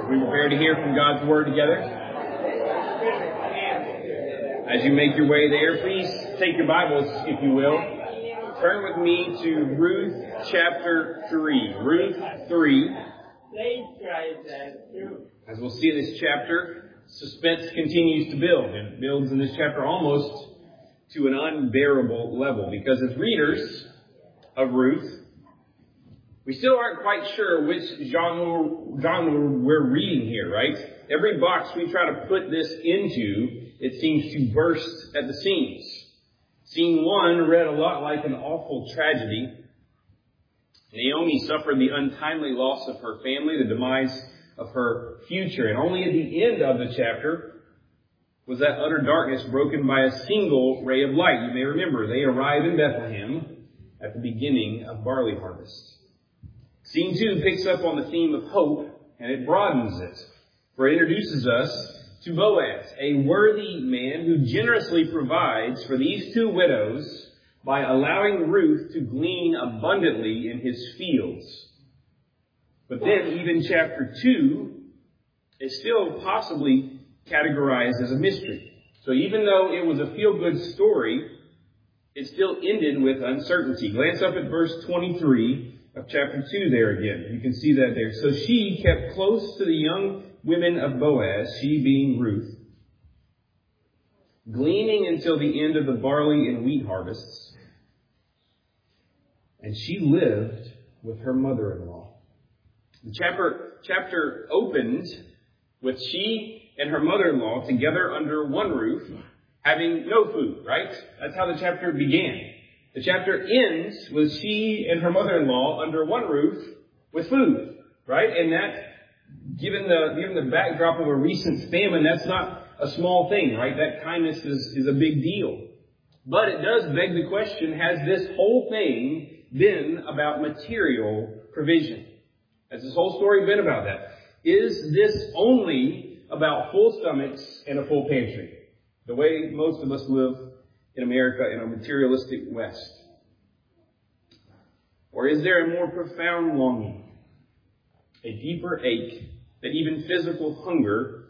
We prepare to hear from God's Word together. As you make your way there, please take your Bibles, if you will. Turn with me to Ruth chapter 3. Ruth 3. As we'll see in this chapter, suspense continues to build. And it builds in this chapter almost to an unbearable level. Because as readers of Ruth, we still aren't quite sure which genre we're reading here, right? Every box we try to put this into, it seems to burst at the seams. Scene 1 read a lot like an awful tragedy. Naomi suffered the untimely loss of her family, the demise of her future. And only at the end of the chapter was that utter darkness broken by a single ray of light. You may remember, they arrive in Bethlehem at the beginning of barley harvest. Scene 2 picks up on the theme of hope, and it broadens it, for it introduces us to Boaz, a worthy man who generously provides for these two widows by allowing Ruth to glean abundantly in his fields. But then even chapter 2 is still possibly categorized as a mystery. So even though it was a feel-good story, it still ended with uncertainty. Glance up at verse 23 of chapter 2 there again. You can see that there. So she kept close to the young women of Boaz, she being Ruth, gleaning until the end of the barley and wheat harvests. And she lived with her mother-in-law. The chapter opened with she and her mother-in-law together under one roof, having no food, right? That's how the chapter began. The chapter ends with she and her mother-in-law under one roof with food, right? And that, given the backdrop of a recent famine, that's not a small thing, right? That kindness is a big deal. But it does beg the question, has this whole thing been about material provision? Has this whole story been about that? Is this only about full stomachs and a full pantry? The way most of us live in America in a materialistic West? Or is there a more profound longing, a deeper ache that even physical hunger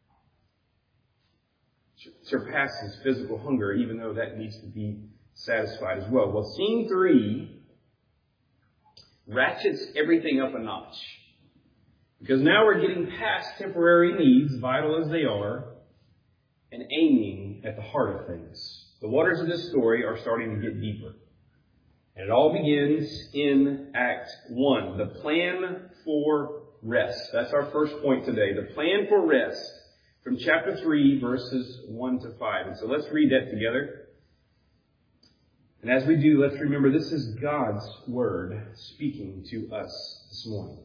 surpasses physical hunger, even though that needs to be satisfied as well? Well, scene 3 ratchets everything up a notch. Because now we're getting past temporary needs, vital as they are, and aiming at the heart of things. The waters of this story are starting to get deeper. And it all begins in Act 1, the plan for rest. That's our first point today, the plan for rest from chapter 3, verses 1 to 5. And so let's read that together. And as we do, let's remember this is God's Word speaking to us this morning.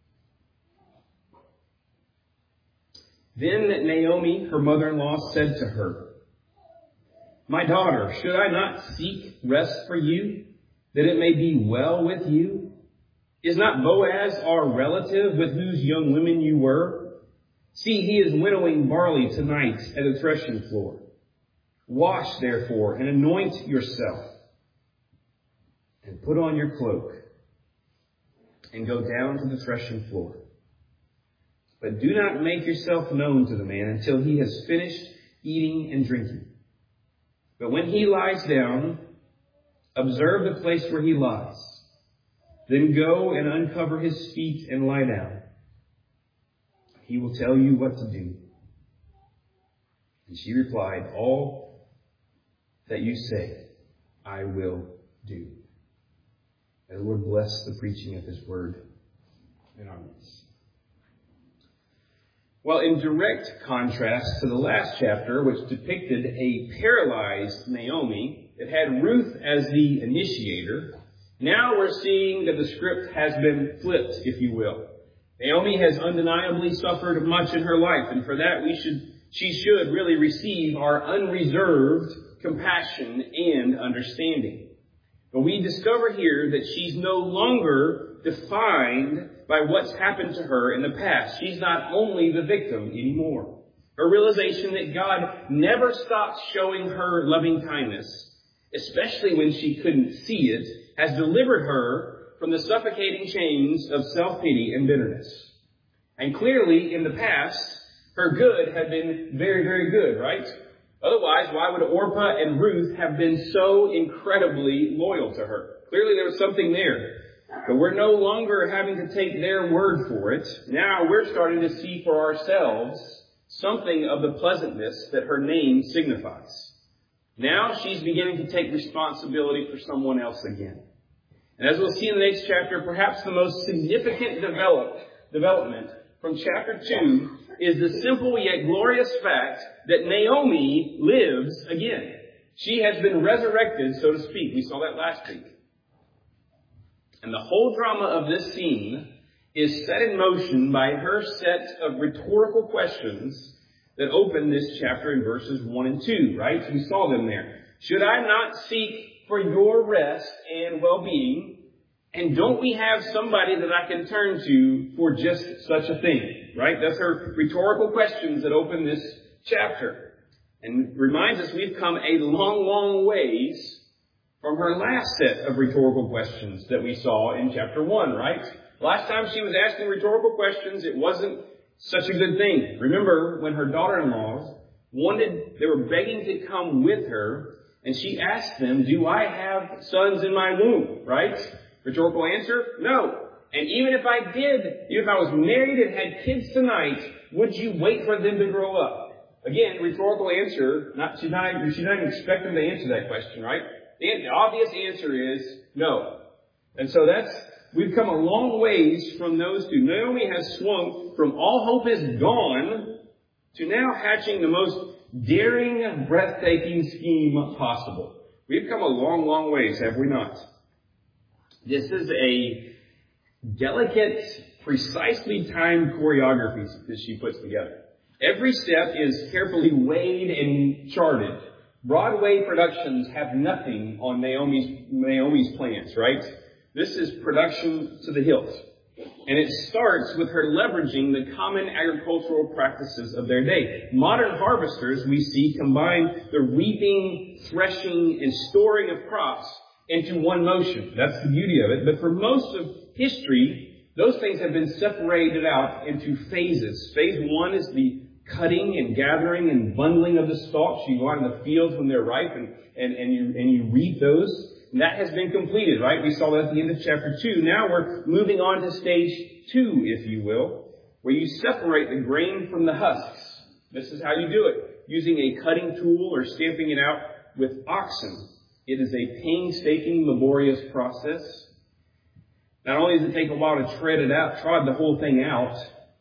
Then Naomi, her mother-in-law, said to her, "My daughter, should I not seek rest for you, that it may be well with you? Is not Boaz our relative with whose young women you were? See, he is winnowing barley tonight at the threshing floor. Wash, therefore, and anoint yourself, and put on your cloak, and go down to the threshing floor. But do not make yourself known to the man until he has finished eating and drinking. But when he lies down, observe the place where he lies. Then go and uncover his feet and lie down. He will tell you what to do." And she replied, "All that you say, I will do." May the Lord bless the preaching of His word in our midst. Well, in direct contrast to the last chapter, which depicted a paralyzed Naomi, it had Ruth as the initiator. Now we're seeing that the script has been flipped, if you will. Naomi has undeniably suffered much in her life, and for that she should really receive our unreserved compassion and understanding. But we discover here that she's no longer defined by what's happened to her in the past. She's not only the victim anymore. Her realization that God never stops showing her loving kindness, especially when she couldn't see it, has delivered her from the suffocating chains of self-pity and bitterness. And clearly, in the past, her good had been very, very good, right? Otherwise, why would Orpah and Ruth have been so incredibly loyal to her? Clearly, there was something there. But we're no longer having to take their word for it. Now we're starting to see for ourselves something of the pleasantness that her name signifies. Now she's beginning to take responsibility for someone else again. And as we'll see in the next chapter, perhaps the most significant development from chapter 2 is the simple yet glorious fact that Naomi lives again. She has been resurrected, so to speak. We saw that last week. And the whole drama of this scene is set in motion by her set of rhetorical questions that open this chapter in verses 1 and 2, right? We saw them there. Should I not seek for your rest and well-being? And don't we have somebody that I can turn to for just such a thing, right? That's her rhetorical questions that open this chapter. And reminds us we've come a long, long ways from her last set of rhetorical questions that we saw in chapter 1, right? Last time she was asking rhetorical questions, it wasn't such a good thing. Remember when her daughter-in-laws they were begging to come with her, and she asked them, do I have sons in my womb, right? Rhetorical answer, no. And even if I did, even if I was married and had kids tonight, would you wait for them to grow up? Again, rhetorical answer, she's not even expecting to answer that question, right? The obvious answer is no. And so we've come a long ways from those two. Naomi has swung from all hope is gone to now hatching the most daring, breathtaking scheme possible. We've come a long, long ways, have we not? This is a delicate, precisely timed choreography that she puts together. Every step is carefully weighed and charted. Broadway productions have nothing on Naomi's plans, right? This is production to the hilt. And it starts with her leveraging the common agricultural practices of their day. Modern harvesters, we see, combine the reaping, threshing, and storing of crops into one motion. That's the beauty of it. But for most of history, those things have been separated out into phases. Phase 1 is the cutting and gathering and bundling of the stalks. You go out in the fields when they're ripe and you reap those. And that has been completed, right? We saw that at the end of chapter 2. Now we're moving on to stage 2, if you will, where you separate the grain from the husks. This is how you do it, using a cutting tool or stamping it out with oxen. It is a painstaking, laborious process. Not only does it take a while to trod the whole thing out,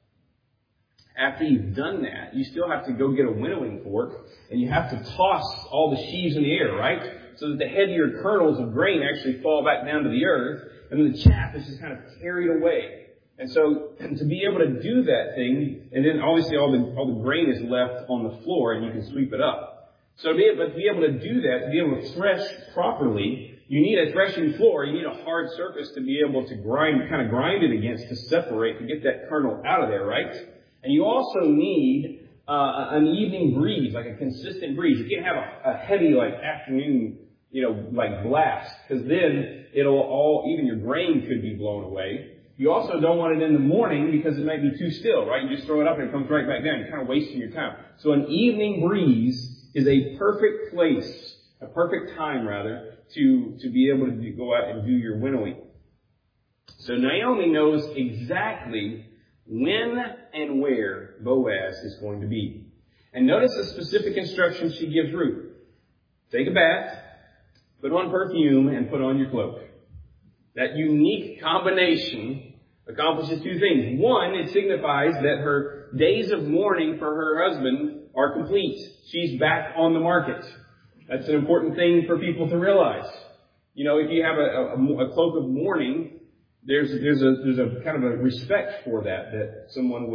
after you've done that, you still have to go get a winnowing fork, and you have to toss all the sheaves in the air, right? So that the heavier kernels of grain actually fall back down to the earth, and then the chaff is just kind of carried away. And so, to be able to do that thing, and then obviously all the grain is left on the floor, and you can sweep it up. So to be able to do that, to be able to thresh properly, you need a threshing floor. You need a hard surface to be able to grind it against, to separate, to get that kernel out of there, right? And you also need an evening breeze, like a consistent breeze. You can't have a heavy, afternoon, blast, because then even your grain could be blown away. You also don't want it in the morning because it might be too still, right? You just throw it up and it comes right back down. You're kind of wasting your time. So an evening breeze is a perfect place, a perfect time rather, to be able to go out and do your winnowing. So Naomi knows exactly when and where Boaz is going to be. And notice the specific instructions she gives Ruth. Take a bath, put on perfume, and put on your cloak. That unique combination accomplishes two things. One, it signifies that her days of mourning for her husband are complete. She's back on the market. That's an important thing for people to realize. If you have a cloak of mourning, there's a kind of a respect for that someone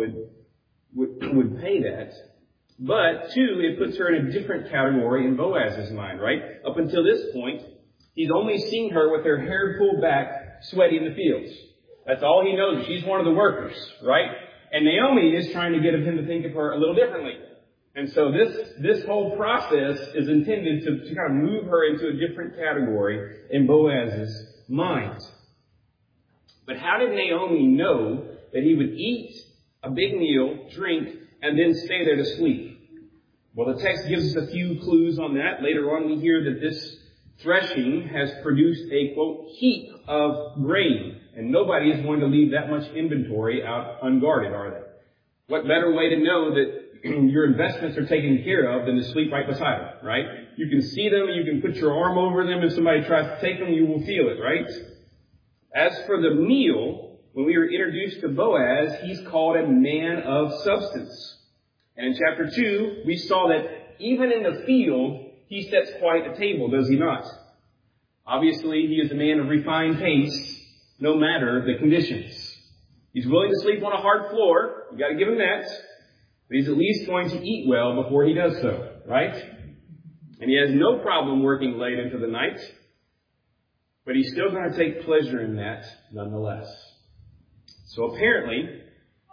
would pay that. But two, it puts her in a different category in Boaz's mind, right? Up until this point, he's only seen her with her hair pulled back, sweaty in the fields. That's all he knows. She's one of the workers, right? And Naomi is trying to get him to think of her a little differently. And so this whole process is intended to kind of move her into a different category in Boaz's mind. But how did Naomi know that he would eat a big meal, drink, and then stay there to sleep. Well, the text gives us a few clues on that. Later on, we hear that this threshing has produced a, quote, heap of grain. And nobody is going to leave that much inventory out unguarded, are they? What better way to know that your investments are taken care of than to sleep right beside them, right? You can see them, you can put your arm over them. If somebody tries to take them, you will feel it, right? As for the meal, when we were introduced to Boaz, he's called a man of substance. And in chapter 2, we saw that even in the field, he sets quite a table, does he not? Obviously, he is a man of refined taste, no matter the conditions. He's willing to sleep on a hard floor. You got to give him that. But he's at least going to eat well before he does so, right? And he has no problem working late into the night. But he's still going to take pleasure in that nonetheless. So apparently,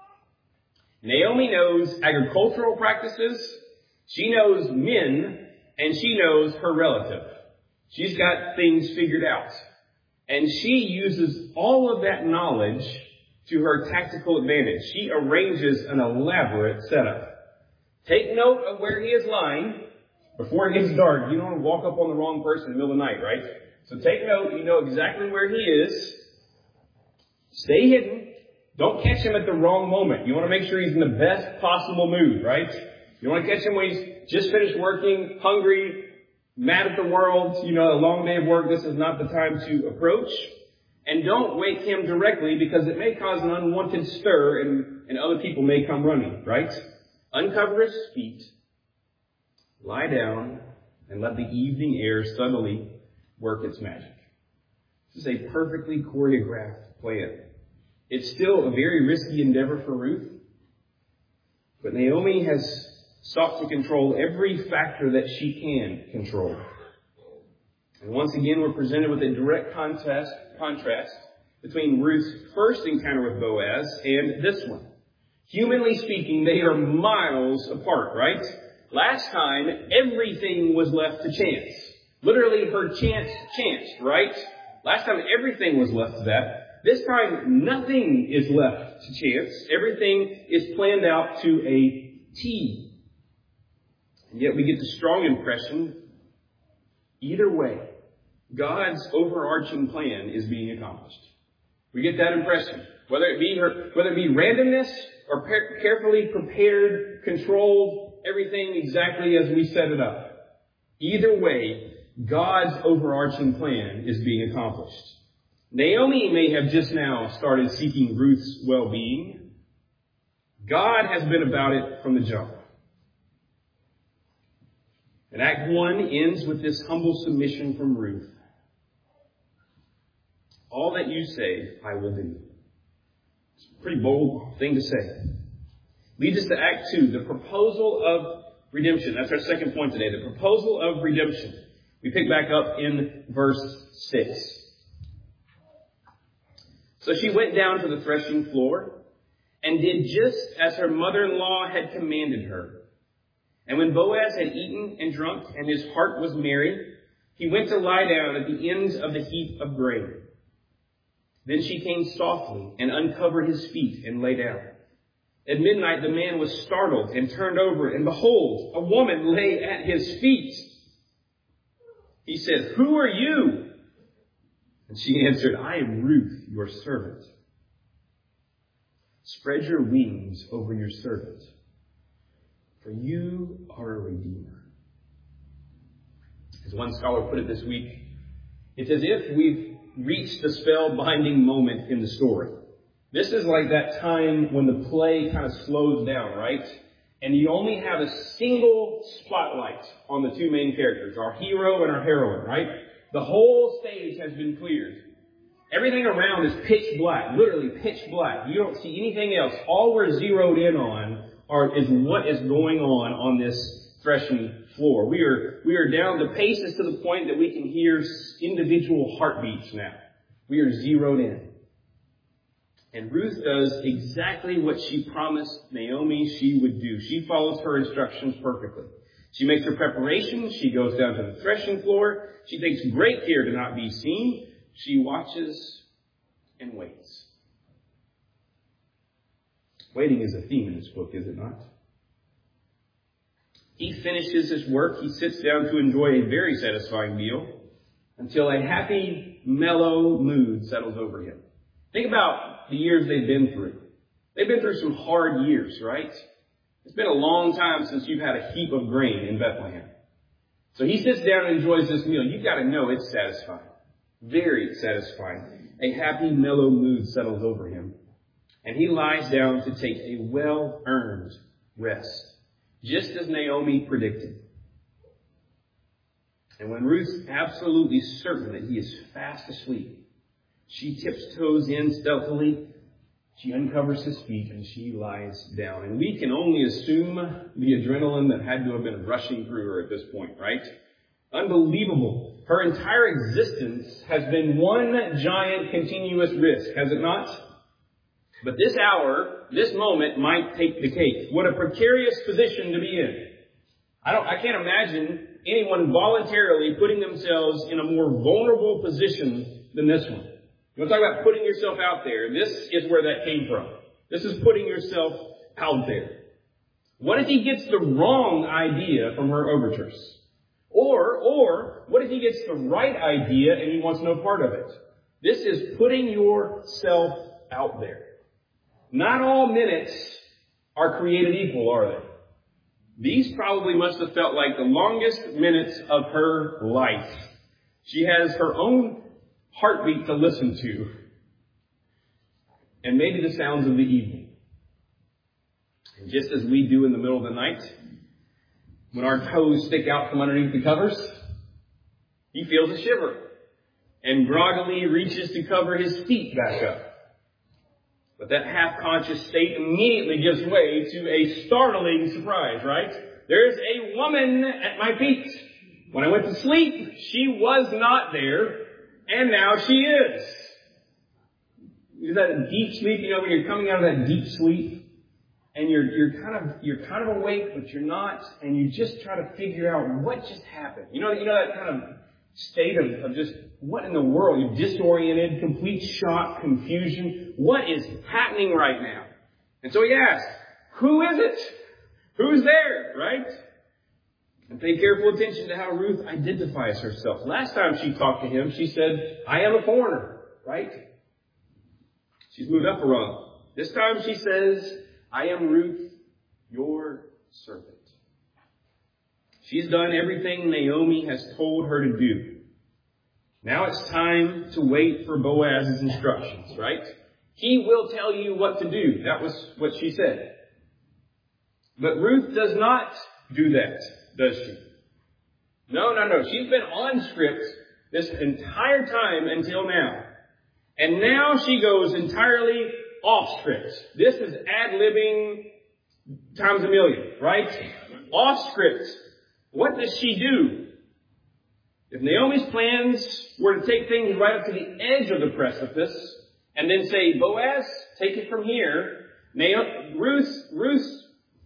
Naomi knows agricultural practices. She knows men, and she knows her relative. She's got things figured out. And she uses all of that knowledge to her tactical advantage. She arranges an elaborate setup. Take note of where he is lying before it gets dark. You don't want to walk up on the wrong person in the middle of the night, right? So take note. You know exactly where he is. Stay hidden. Don't catch him at the wrong moment. You want to make sure he's in the best possible mood, right? You want to catch him when he's just finished working, hungry, mad at the world, a long day of work. This is not the time to approach. And don't wake him directly because it may cause an unwanted stir and other people may come running, right? Uncover his feet, lie down, and let the evening air subtly work its magic. This is a perfectly choreographed plan. It's still a very risky endeavor for Ruth, but Naomi has sought to control every factor that she can control. And once again, we're presented with a direct contrast between Ruth's first encounter with Boaz and this one. Humanly speaking, they are miles apart, right? Last time, everything was left to chance. Literally, her chance chanced, right? Last time, everything was left to that. This time, nothing is left to chance. Everything is planned out to a T. And yet we get the strong impression, either way, God's overarching plan is being accomplished. We get that impression. Whether it be randomness or carefully prepared, controlled, everything exactly as we set it up. Either way, God's overarching plan is being accomplished. Naomi may have just now started seeking Ruth's well-being. God has been about it from the jump. And Act 1 ends with this humble submission from Ruth. All that you say, I will do. It's a pretty bold thing to say. Leads us to Act 2, the proposal of redemption. That's our second point today, the proposal of redemption. We pick back up in verse 6. So she went down to the threshing floor and did just as her mother-in-law had commanded her. And when Boaz had eaten and drunk and his heart was merry, he went to lie down at the ends of the heap of grain. Then she came softly and uncovered his feet and lay down. At midnight the man was startled and turned over, and behold, a woman lay at his feet. He said, "Who are you?" And she answered, "I am Ruth, your servant. Spread your wings over your servant, for you are a redeemer." As one scholar put it this week, it's as if we've reached the spellbinding moment in the story. This is like that time when the play kind of slows down, right? And you only have a single spotlight on the two main characters, our hero and our heroine, right? The whole stage has been cleared. Everything around is pitch black, literally pitch black. You don't see anything else. All we're zeroed in on is what is going on this threshing floor. We are down to paces to the point that we can hear individual heartbeats now. We are zeroed in. And Ruth does exactly what she promised Naomi she would do. She follows her instructions perfectly. She makes her preparations. She goes down to the threshing floor. She takes great care to not be seen. She watches and waits. Waiting is a theme in this book, is it not? He finishes his work. He sits down to enjoy a very satisfying meal until a happy, mellow mood settles over him. Think about the years they've been through. They've been through some hard years, right? It's been a long time since you've had a heap of grain in Bethlehem. So he sits down and enjoys this meal. You've got to know it's satisfying. Very satisfying. A happy, mellow mood settles over him. And he lies down to take a well-earned rest, just as Naomi predicted. And when Ruth's absolutely certain that he is fast asleep, she tiptoes in stealthily, she uncovers his feet, and she lies down. And we can only assume the adrenaline that had to have been rushing through her at this point, right? Unbelievable. Her entire existence has been one giant continuous risk, has it not? But this hour, this moment might take the cake. What a precarious position to be in. I can't imagine anyone voluntarily putting themselves in a more vulnerable position than this one. You want to talk about putting yourself out there? This is where that came from. This is putting yourself out there. What if he gets the wrong idea from her overtures? Or what if he gets the right idea and he wants no part of it? This is putting yourself out there. Not all minutes are created equal, are they? These probably must have felt like the longest minutes of her life. She has her own heartbeat to listen to. And maybe the sounds of the evening. And just as we do in the middle of the night, when our toes stick out from underneath the covers, he feels a shiver and groggily reaches to cover his feet back up. But that half-conscious state immediately gives way to a startling surprise, right? There's a woman at my feet. When I went to sleep, she was not there, and now she is. Is that deep sleep? You know, when you're coming out of that deep sleep, and you're kind of awake, but you're not, and you just try to figure out what just happened. You know that kind of state of just, what in the world? You're disoriented, complete shock, confusion. What is happening right now? And so he asks, who is it? Who's there, right? And pay careful attention to how Ruth identifies herself. Last time she talked to him, she said, I am a foreigner, right? She's moved up a rung. This time she says, I am Ruth, your servant. She's done everything Naomi has told her to do. Now it's time to wait for Boaz's instructions, right? He will tell you what to do. That was what she said. But Ruth does not do that, does she? No. She's been on script this entire time until now. And now she goes entirely off script. This is ad-libbing times a million, right? Off script. What does she do? If Naomi's plans were to take things right up to the edge of the precipice and then say, Boaz, take it from here, Ruth's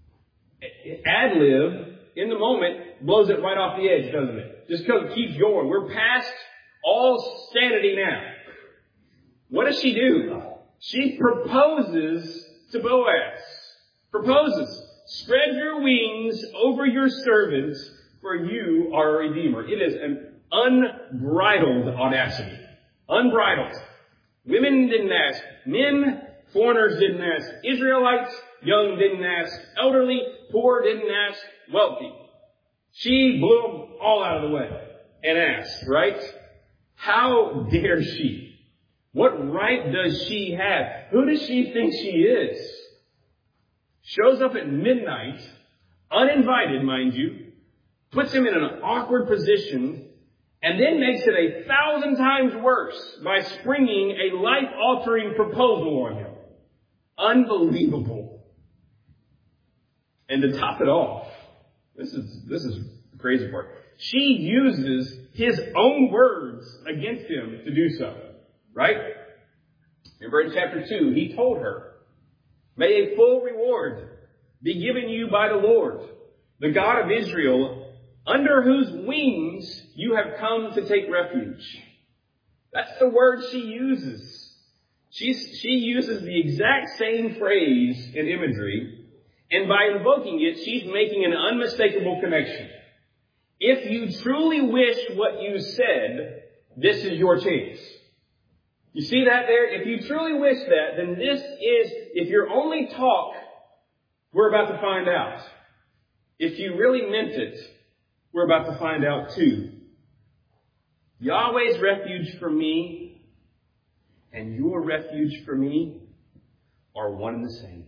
ad-lib in the moment blows it right off the edge, doesn't it? Just keeps going. We're past all sanity now. What does she do? She proposes to Boaz. Proposes. Spread your wings over your servants, for you are a redeemer. It is an unbridled audacity. Unbridled. Women didn't ask. Men, foreigners didn't ask. Israelites, young didn't ask. Elderly, poor didn't ask. Wealthy. She blew them all out of the way and asked, right? How dare she? What right does she have? Who does she think she is? Shows up at midnight, uninvited, mind you, puts him in an awkward position, and then makes it 1,000 times worse by springing a life-altering proposal on him. Unbelievable. And to top it off, this is the crazy part. She uses his own words against him to do so. Right? Remember in chapter 2, he told her, may a full reward be given you by the Lord, the God of Israel, under whose wings you have come to take refuge. That's the word she uses She uses the exact same phrase and imagery, and by invoking it, she's making an unmistakable connection. If you truly wish what you said, this is your chance. You see that there? If you truly wish that, then this is, if you're only talk, we're about to find out. If you really meant it, we're about to find out too. Yahweh's refuge for me and your refuge for me are one and the same.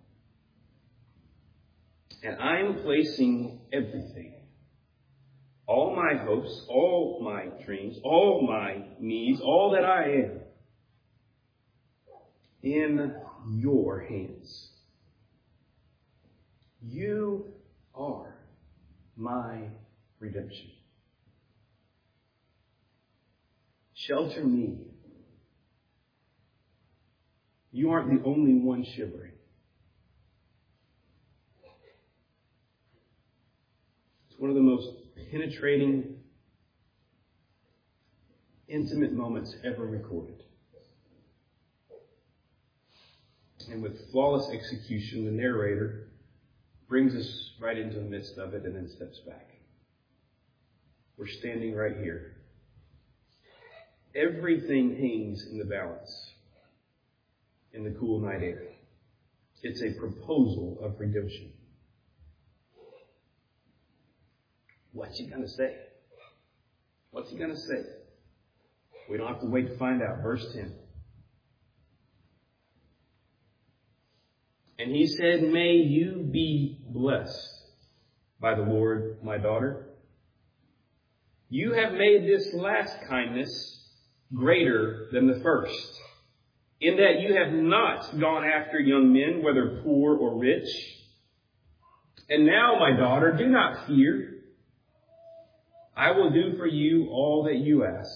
And I'm placing everything, all my hopes, all my dreams, all my needs, all that I am, in your hands. You are my redemption. Shelter me. You aren't the only one shivering. It's one of the most penetrating, intimate moments ever recorded. And with flawless execution, the narrator brings us right into the midst of it and then steps back. We're standing right here. Everything hangs in the balance in the cool night air. It's a proposal of redemption. What's he going to say? What's he going to say? We don't have to wait to find out. Verse 10. And he said, may you be blessed by the Lord, my daughter. You have made this last kindness greater than the first, in that you have not gone after young men, whether poor or rich. And now, my daughter, do not fear. I will do for you all that you ask.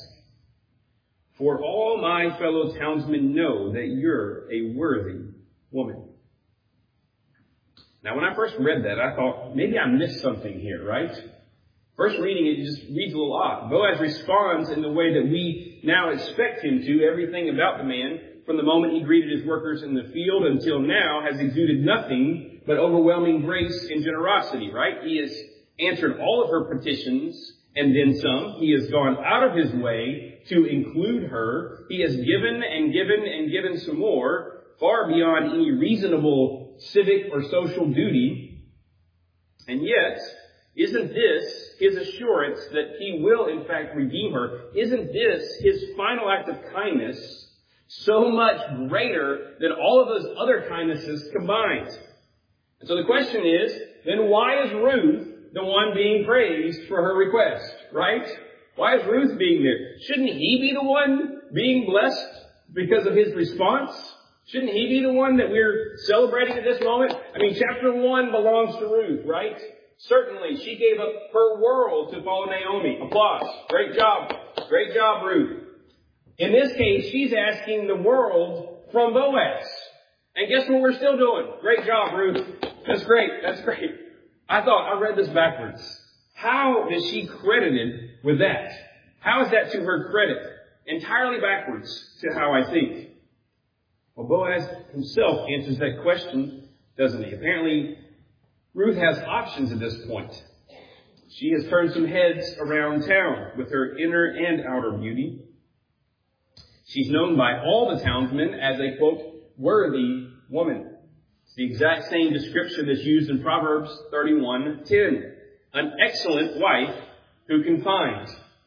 For all my fellow townsmen know that you're a worthy woman. Now, when I first read that, I thought, maybe I missed something here, right? First reading it just reads a little odd. Boaz responds in the way that we now expect him to. Everything about the man, from the moment he greeted his workers in the field until now, has exuded nothing but overwhelming grace and generosity, right? He has answered all of her petitions and then some. He has gone out of his way to include her. He has given and given and given some more, far beyond any reasonable civic or social duty. And yet, isn't this his assurance that he will in fact redeem her? Isn't this his final act of kindness so much greater than all of those other kindnesses combined? And so the question is, then why is Ruth the one being praised for her request, right? Why is Ruth being there? Shouldn't he be the one being blessed because of his response? Shouldn't he be the one that we're celebrating at this moment? I mean, chapter 1 belongs to Ruth, right? Certainly, she gave up her world to follow Naomi. Applause. Great job. Great job, Ruth. In this case, she's asking the world from Boaz. And guess what we're still doing? Great job, Ruth. That's great. That's great. I read this backwards. How is she credited with that? How is that to her credit? Entirely backwards to how I think. Well, Boaz himself answers that question, doesn't he? Apparently, Ruth has options at this point. She has turned some heads around town with her inner and outer beauty. She's known by all the townsmen as a, quote, worthy woman. It's the exact same description that's used in Proverbs 31:10. An excellent wife who can find.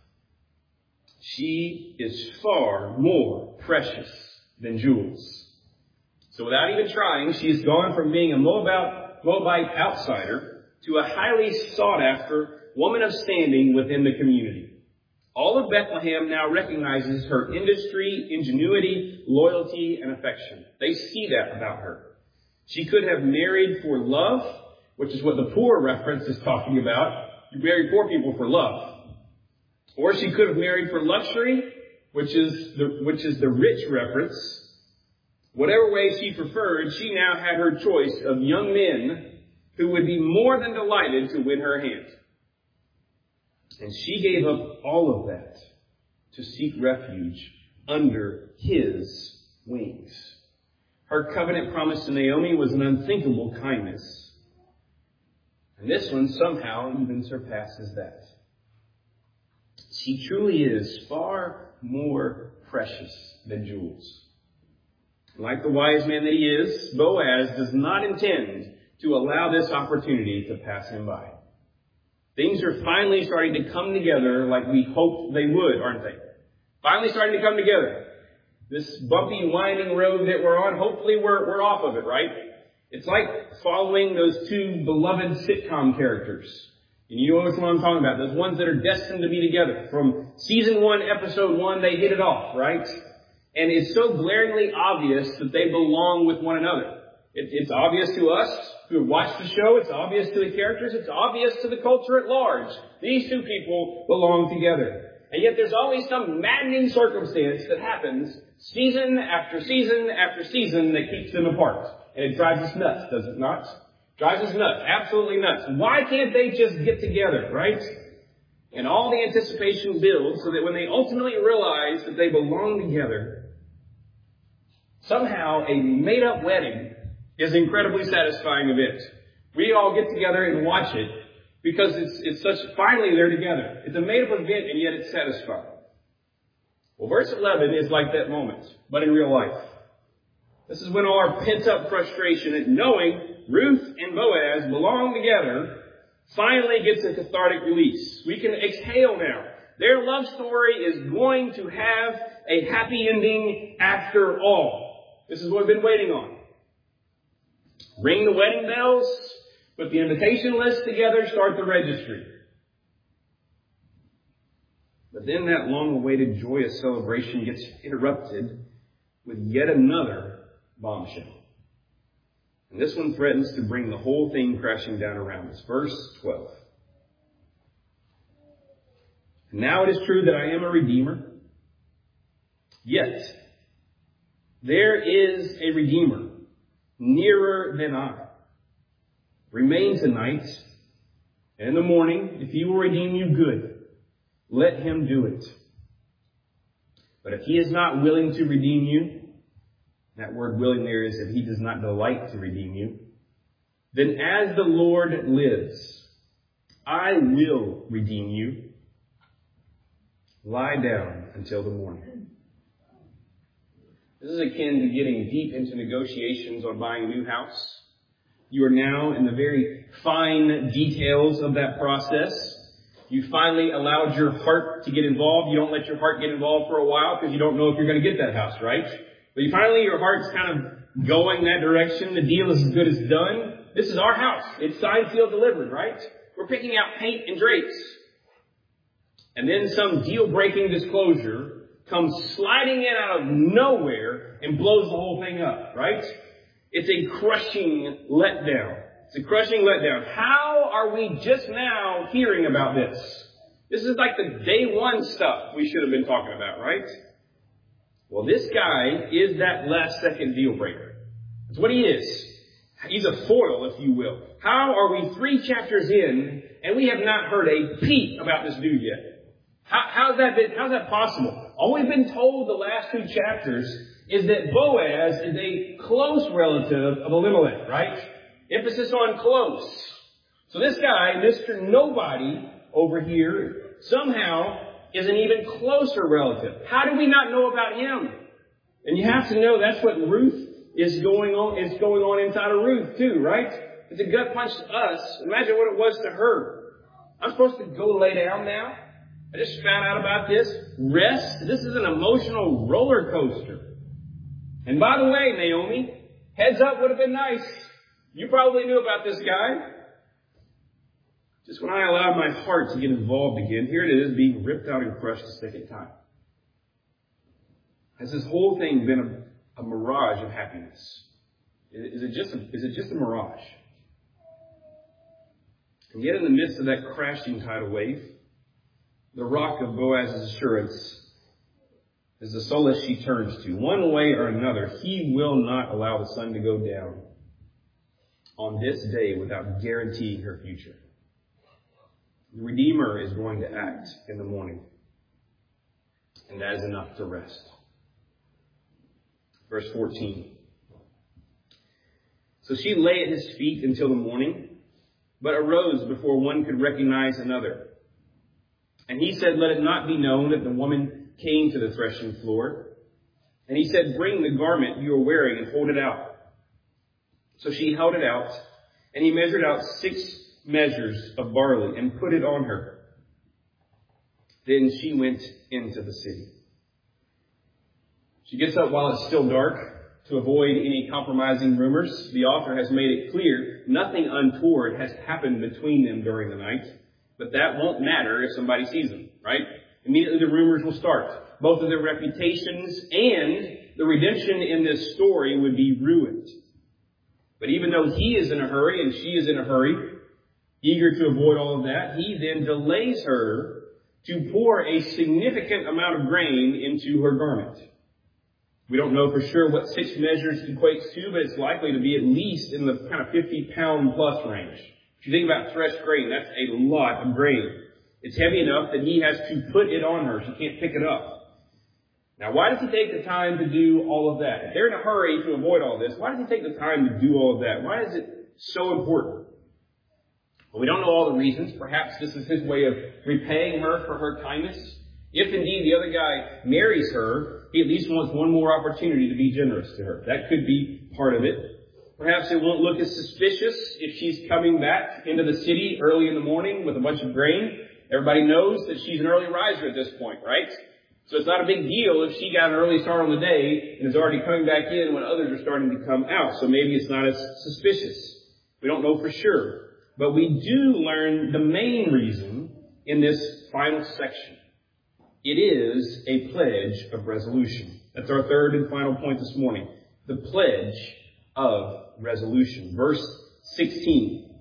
She is far more precious than jewels. So without even trying, she's gone from being a Moabite outsider to a highly sought after woman of standing within the community. All of Bethlehem now recognizes her industry, ingenuity, loyalty, and affection. They see that about her. She could have married for love, which is what the poor reference is talking about. You marry poor people for love. Or she could have married for luxury, which is the rich reference. Whatever way she preferred, she now had her choice of young men who would be more than delighted to win her hand. And she gave up all of that to seek refuge under his wings. Her covenant promise to Naomi was an unthinkable kindness. And this one somehow even surpasses that. She truly is far more precious than jewels. Like the wise man that he is, Boaz does not intend to allow this opportunity to pass him by. Things are finally starting to come together like we hoped they would, aren't they? Finally starting to come together. This bumpy, winding road that we're on, hopefully we're off of it, right? It's like following those two beloved sitcom characters. And you know which one I'm talking about. Those ones that are destined to be together. From season 1, episode 1, they hit it off, right? And it's so glaringly obvious that they belong with one another. It's obvious to us who have watched the show. It's obvious to the characters. It's obvious to the culture at large. These two people belong together. And yet there's always some maddening circumstance that happens season after season after season that keeps them apart. And it drives us nuts, does it not? Drives us nuts. Absolutely nuts. Why can't they just get together, right? And all the anticipation builds so that when they ultimately realize that they belong together, somehow a made-up wedding is an incredibly satisfying event. We all get together and watch it because it's such, finally they're together. It's a made-up event and yet it's satisfying. Well, verse 11 is like that moment, but in real life. This is when all our pent-up frustration at knowing Ruth and Boaz belong together finally gets a cathartic release. We can exhale now. Their love story is going to have a happy ending after all. This is what we've been waiting on. Ring the wedding bells, put the invitation list together, start the registry. But then that long-awaited joyous celebration gets interrupted with yet another bombshell. And this one threatens to bring the whole thing crashing down around us. Verse 12. Now it is true that I am a redeemer. Yet, there is a redeemer nearer than I. Remain tonight, and in the morning, if he will redeem you, good. Let him do it. But if he is not willing to redeem you, that word willing there is if he does not delight to redeem you, then as the Lord lives, I will redeem you. Lie down until the morning. This is akin to getting deep into negotiations on buying a new house. You are now in the very fine details of that process. You finally allowed your heart to get involved. You don't let your heart get involved for a while because you don't know if you're going to get that house, right? But finally your heart's kind of going that direction. The deal is as good as done. This is our house. It's signed, sealed, delivered, right? We're picking out paint and drapes. And then some deal-breaking disclosure comes sliding in out of nowhere and blows the whole thing up, right? It's a crushing letdown. It's a crushing letdown. How are we just now hearing about this? This is like the day one stuff we should have been talking about, right? Well, this guy is that last second deal breaker. That's what he is. He's a foil, if you will. How are we 3 chapters in and we have not heard a peep about this dude yet? How's that possible? All we've been told the last 2 chapters is that Boaz is a close relative of Elimelech, right? Emphasis on close. So this guy, Mr. Nobody over here, somehow is an even closer relative. How do we not know about him? And you have to know that's what Ruth is going on inside of Ruth too, right? It's a gut punch to us. Imagine what it was to her. I'm supposed to go lay down now? I just found out about this. Rest? This is an emotional roller coaster. And by the way, Naomi, heads up would have been nice. You probably knew about this guy. Just when I allowed my heart to get involved again, here it is being ripped out and crushed a second time. Has this whole thing been a mirage of happiness? Is it just a mirage? And yet in the midst of that crashing tidal wave, the rock of Boaz's assurance is the solace she turns to. One way or another, he will not allow the sun to go down on this day without guaranteeing her future. The Redeemer is going to act in the morning. And that is enough to rest. Verse 14. So she lay at his feet until the morning, but arose before one could recognize another. And he said, let it not be known that the woman came to the threshing floor. And he said, bring the garment you are wearing and hold it out. So she held it out, and he measured out 6 measures of barley and put it on her. Then she went into the city. She gets up while it's still dark to avoid any compromising rumors. The author has made it clear nothing untoward has happened between them during the night. But that won't matter if somebody sees them, right? Immediately the rumors will start. Both of their reputations and the redemption in this story would be ruined. But even though he is in a hurry and she is in a hurry, eager to avoid all of that, he then delays her to pour a significant amount of grain into her garment. We don't know for sure what 6 measures equates to, but it's likely to be at least in the kind of 50-pound plus range. If you think about threshed grain, that's a lot of grain. It's heavy enough that he has to put it on her. She can't pick it up. Now, why does he take the time to do all of that? If they're in a hurry to avoid all this, why does he take the time to do all of that? Why is it so important? Well, we don't know all the reasons. Perhaps this is his way of repaying her for her kindness. If indeed the other guy marries her, he at least wants one more opportunity to be generous to her. That could be part of it. Perhaps it won't look as suspicious if she's coming back into the city early in the morning with a bunch of grain. Everybody knows that she's an early riser at this point, right? So it's not a big deal if she got an early start on the day and is already coming back in when others are starting to come out. So maybe it's not as suspicious. We don't know for sure. But we do learn the main reason in this final section. It is a pledge of resolution. That's our third and final point this morning. The pledge of resolution. Verse 16.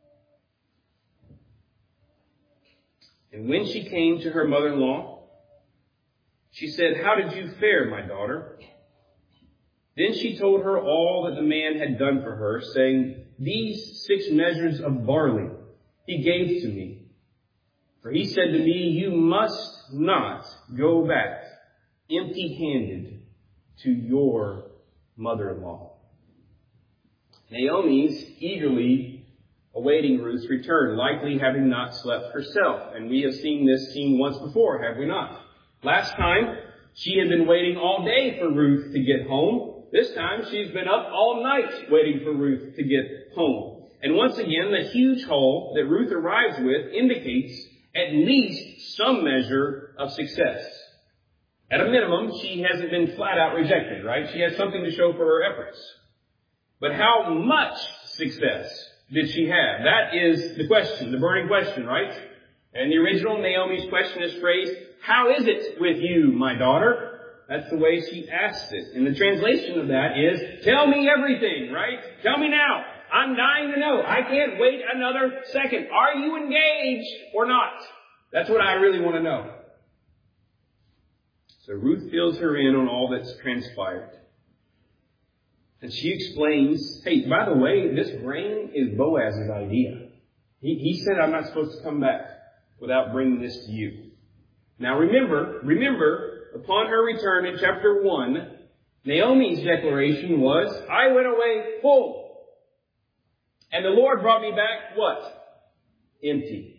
And when she came to her mother-in-law, she said, how did you fare, my daughter? Then she told her all that the man had done for her, saying, these 6 measures of barley he gave to me. For he said to me, you must not go back empty-handed to your mother-in-law. Naomi's eagerly awaiting Ruth's return, likely having not slept herself. And we have seen this scene once before, have we not? Last time, she had been waiting all day for Ruth to get home. This time, she's been up all night waiting for Ruth to get home. And once again, the huge haul that Ruth arrives with indicates at least some measure of success. At a minimum, she hasn't been flat out rejected, right? She has something to show for her efforts. But how much success did she have? That is the question, the burning question, right? And the original Naomi's question is phrased, how is it with you, my daughter? That's the way she asks it. And the translation of that is, tell me everything, right? Tell me now. I'm dying to know. I can't wait another second. Are you engaged or not? That's what I really want to know. So Ruth fills her in on all that's transpired. And she explains, hey, by the way, this grain is Boaz's idea. He said I'm not supposed to come back without bringing this to you. Now remember, upon her return in chapter 1, Naomi's declaration was, I went away full. And the Lord brought me back, what? Empty.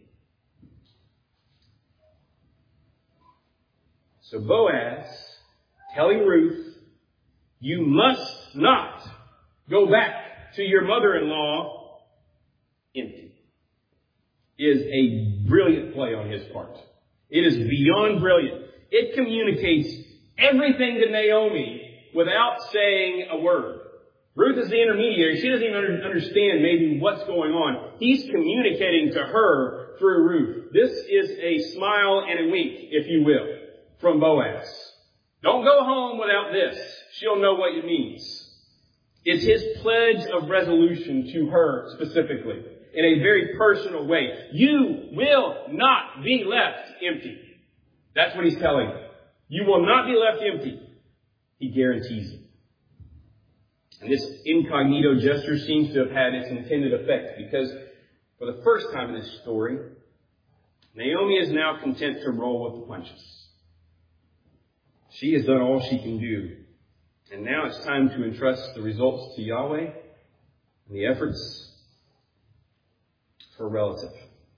So Boaz, telling Ruth, you must not go back to your mother-in-law empty, is a brilliant play on his part. It is beyond brilliant. It communicates everything to Naomi without saying a word. Ruth is the intermediary. She doesn't even understand maybe what's going on. He's communicating to her through Ruth. This is a smile and a wink, if you will, from Boaz. Don't go home without this. She'll know what it means. It's his pledge of resolution to her specifically in a very personal way. You will not be left empty. That's what he's telling her. You will not be left empty. He guarantees it. And this incognito gesture seems to have had its intended effect because for the first time in this story, Naomi is now content to roll with the punches. She has done all she can do And now it's time to entrust the results to Yahweh and the efforts for a relative.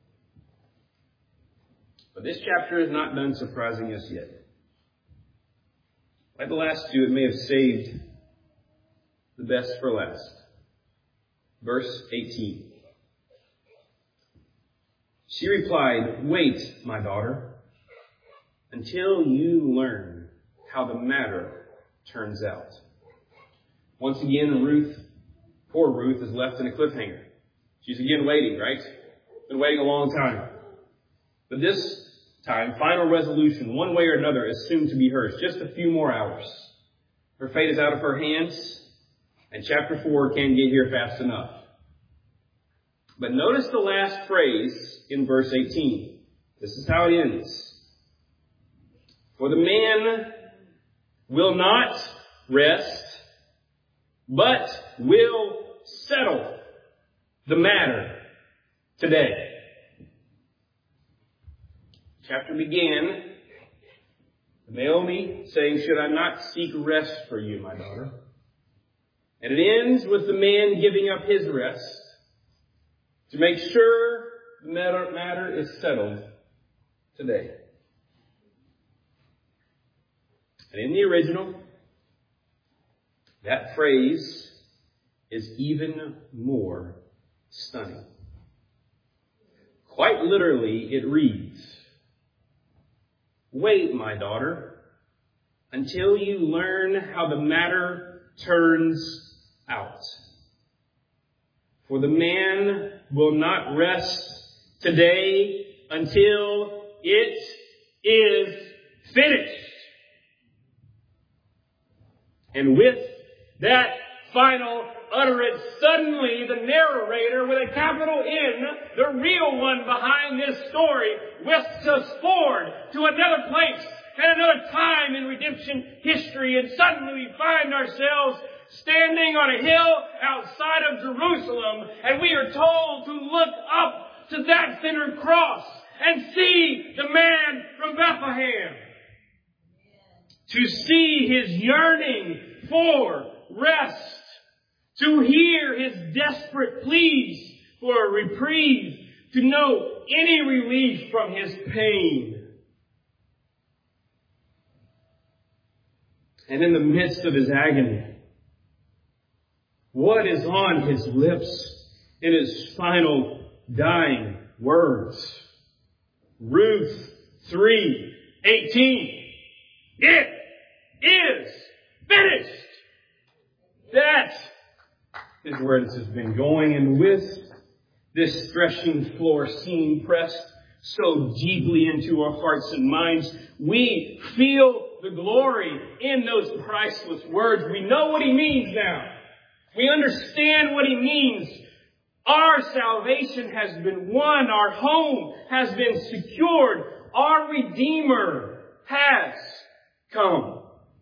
But this chapter is not done surprising us yet. Like the last two, it may have saved the best for last. Verse 18. She replied, "Wait, my daughter, until you learn how the matter turns out." Once again, poor Ruth, is left in a cliffhanger. She's again waiting, right? Been waiting a long time. But this time, final resolution, one way or another, is soon to be hers. Just a few more hours. Her fate is out of her hands, and chapter 4 can't get here fast enough. But notice the last phrase in verse 18. This is how it ends. For the man will not rest, but will settle the matter today. Chapter began, Naomi saying, "Should I not seek rest for you, my daughter?" And it ends with the man giving up his rest to make sure the matter is settled today. And in the original, that phrase is even more stunning. Quite literally, it reads, "Wait, my daughter, until you learn how the matter turns out. For the man will not rest today until it is finished." And with that final utterance, suddenly the narrator, with a capital N, the real one behind this story, whisks us forward to another place and another time in redemption history. And suddenly we find ourselves standing on a hill outside of Jerusalem, and we are told to look up to that center cross and see the man from Bethlehem. To see his yearning for rest. To hear his desperate pleas for a reprieve. To know any relief from his pain. And in the midst of his agony, what is on his lips in his final dying words? Ruth 3:18. It is finished. That is where this has been going. And with this threshing floor scene pressed so deeply into our hearts and minds, we feel the glory in those priceless words. We know what he means now. We understand what he means. Our salvation has been won. Our home has been secured. Our Redeemer has come.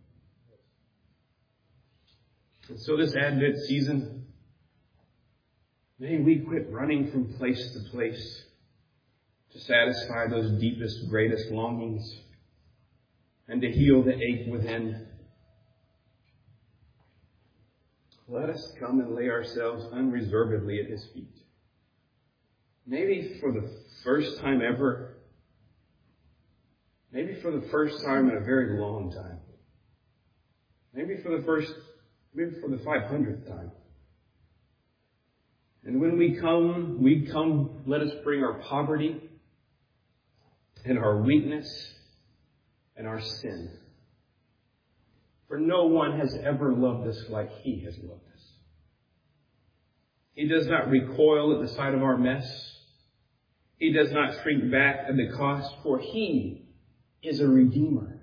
And so this Advent season, may we quit running from place to place to satisfy those deepest, greatest longings and to heal the ache within. Let us come and lay ourselves unreservedly at his feet. Maybe for the first time ever. Maybe for the first time in a very long time. Maybe for the 500th time. And when we come, let us bring our poverty and our weakness and our sin. For no one has ever loved us like he has loved us. He does not recoil at the sight of our mess. He does not shrink back at the cost, for he is a Redeemer.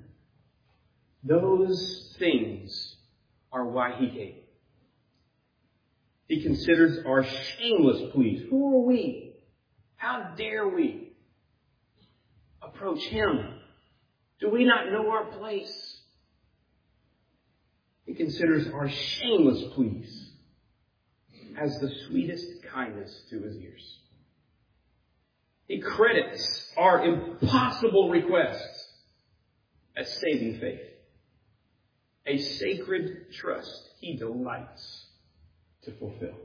Those things are why he came. He considers our shameless pleas. Who are we? How dare we approach him? Do we not know our place? He considers our shameless pleas as the sweetest kindness to his ears. He credits our impossible requests as saving faith. a sacred trust He delights to fulfill.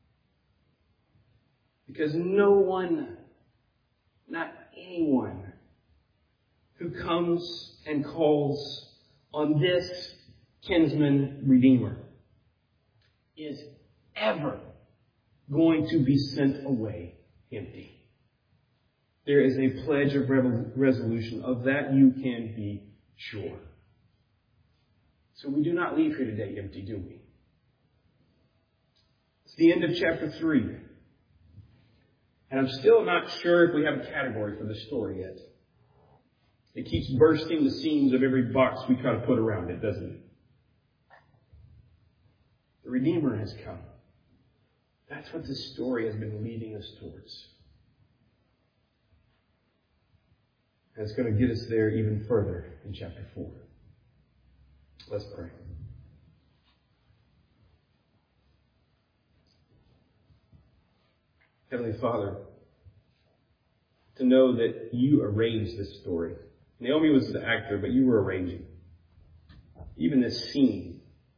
Because no one, not anyone, who comes and calls on this kinsman redeemer is ever going to be sent away empty. There is a pledge of resolution. Of that you can be sure. So we do not leave here today empty, do we? It's the end of chapter 3. And I'm still not sure if we have a category for this story yet. It keeps bursting the seams of every box we try to put around it, doesn't it? The Redeemer has come. That's what this story has been leading us towards. And it's going to get us there even further in chapter 4. Let's pray. Heavenly Father, to know that you arranged this story. Naomi was the actor, but you were arranging. Even this scene,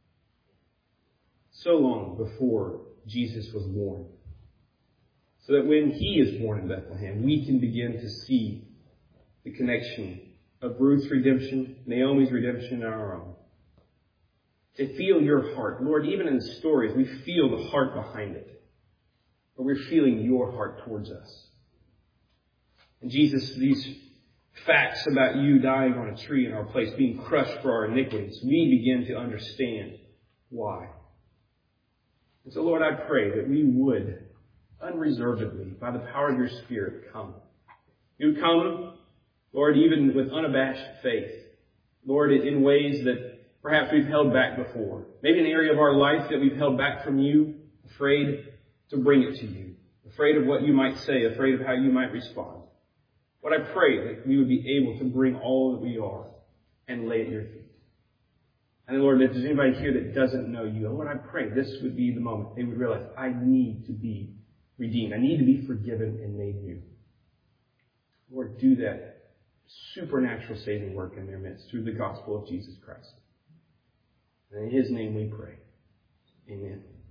so long before Jesus was born. So that when He is born in Bethlehem, we can begin to see the connection of Ruth's redemption, Naomi's redemption, and our own. To feel your heart. Lord, even in the stories, we feel the heart behind it. But we're feeling your heart towards us. And Jesus, these facts about you dying on a tree in our place, being crushed for our iniquities, we begin to understand why. And so, Lord, I pray that we would unreservedly, by the power of your Spirit, come. You would come, Lord, even with unabashed faith. Lord, in ways that perhaps we've held back before. Maybe an area of our life that we've held back from you, afraid to bring it to you. Afraid of what you might say, afraid of how you might respond. Lord, I pray that we would be able to bring all that we are and lay at your feet. And Lord, if there's anybody here that doesn't know you, Lord, I pray this would be the moment they would realize, I need to be redeemed. I need to be forgiven and made new. Lord, do that supernatural saving work in their midst through the gospel of Jesus Christ. And in His name we pray. Amen.